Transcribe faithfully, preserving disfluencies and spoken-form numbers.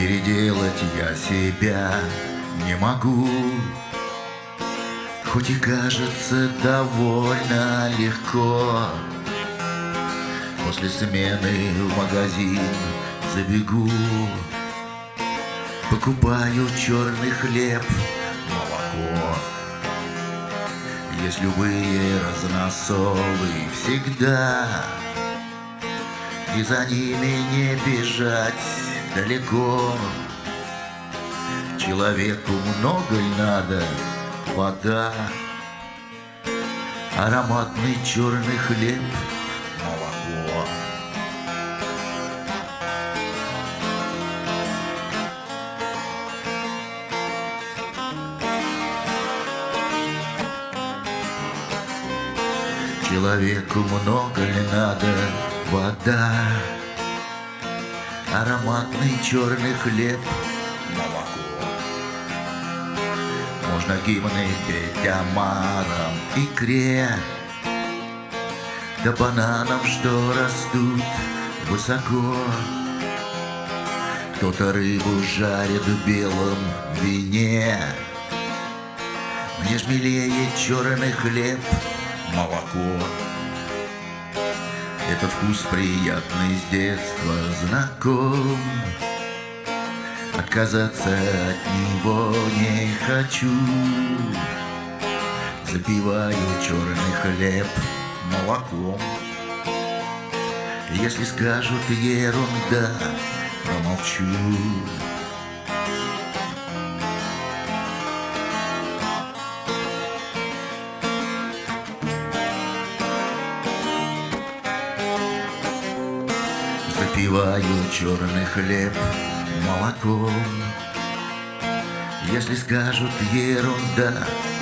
Переделать я себя не могу, хоть и кажется довольно легко. После смены в магазин забегу, покупаю черный хлеб, молоко. Есть любые разносолы всегда, и за ними не бежать далеко. Человеку много ль надо? Вода, ароматный черный хлеб, молоко. Человеку много ли надо? Вода, ароматный черный хлеб, молоко. Можно гимны петь омарам, икре, да бананам, что растут высоко. Кто-то рыбу жарит в белом вине. Мне ж милее черный хлеб, молоко. Это вкус приятный, с детства знаком. Отказаться от него не хочу. Запиваю черный хлеб молоком. Если скажут ерунда, промолчу. Запиваю черный хлеб молоком. Если скажут ерунда,